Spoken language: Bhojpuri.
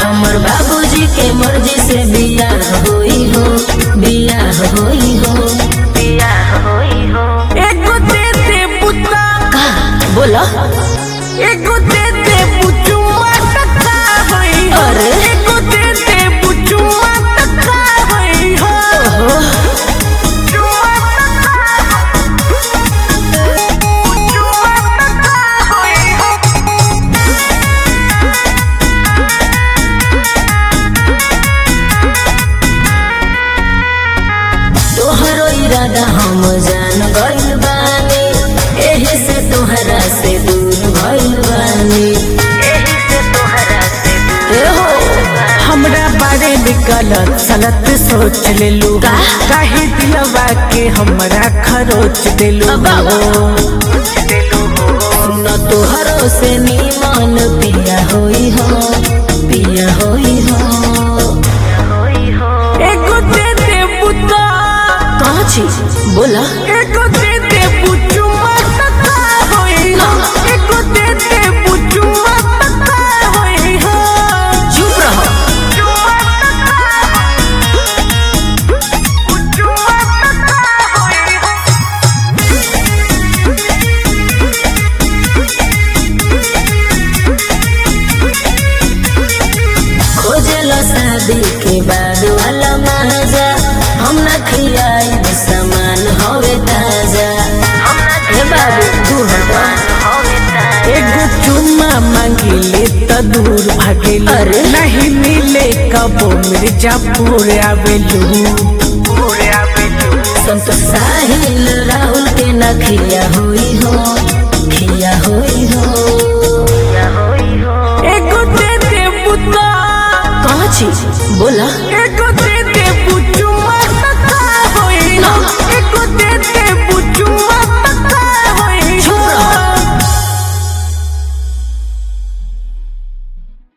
हमर बाबूजी के मर्जी से बियाह होई हो, बियाह होई हो, बियाह होई हो। एगो दे दे पुता का बोला एगो दे दे पुचुआ टका होई हो। अरे एगो दे दे पुचुआ टका होई हो। ओहो पुचुआ टका होई हो। तोहरो इरादा हम जान गइल बानी, एही से तोहरा से दूर भइल बानी, एही से तोहरा से दूर हो। हमरा बारे में गलत सलत सोच लेलू, का? काहे दिलवा के हमरा खरोच देलू। न तोहरो से नीमन पिया होई हो, पिया होई हो। एगो दे दे पुता कहाँ छी बोला एगो दे दे पुचुआ टका होई हो। एगो दे दे पुचुआ टका होई हो। चुप रहो। पुचुआ टका होई हो। खोजलो शादी के बाद वाला मजा, हम न खियाई सामान होवे ताजा। हे बाबू तू हटा। एगो चुम्मा मांगिले त दूर भागेलू, अरे? नहीं मिले कबो मिर्जापुर आवेलू। संत साहिल राहुल के न खिया होई हो, खिया होई हो। एगो दे दे पुता कहाँ छी बोला एगो